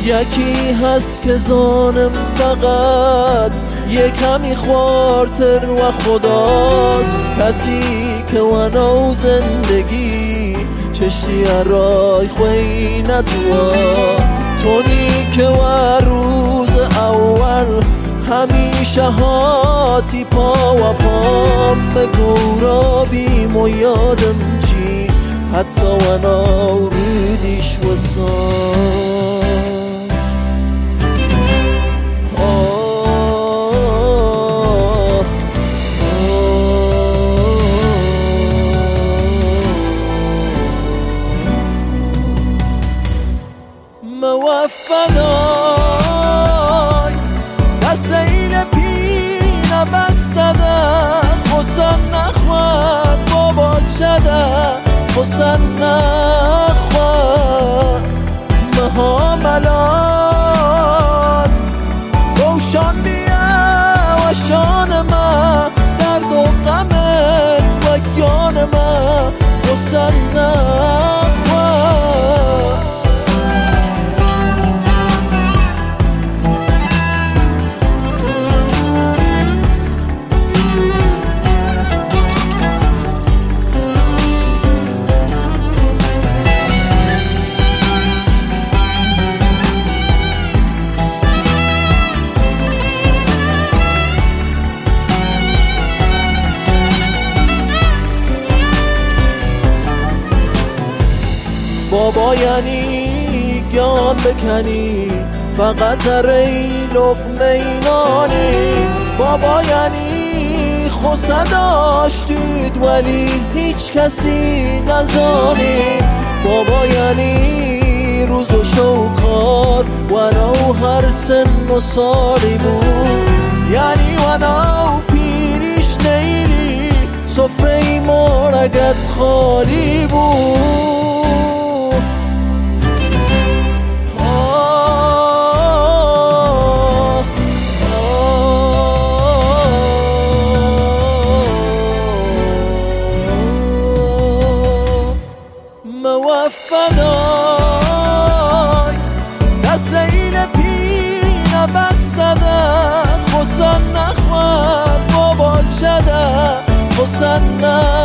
یکی هست که زانم فقط یه کمی خوارتر و خداست، کسی که ونو زندگی چشتی رای خوی نتواست. تونی که و روز اول همیشه هاتی پا و پام گورا بیم و یادم چی حتی ونو رودیش و سام. موفدای دست این پینه بستده خسن نخواد بابا چده خسن نخواد مهاملات روشان بیا و شان ما درد و غمت و گیان ما خسن نخواد. بابا یعنی گیان بکنی فقط ری لقمه اینانی، بابا یعنی خسه داشتید ولی هیچ کسی نزانی، بابا یعنی روز و شوکار ونو هر سن و سالی بود، یعنی ونو پیریش نیلی سفره مرگت خالی بود. موفدای دست این پینه بستده خسن نخواد بابا چده خسن نخواد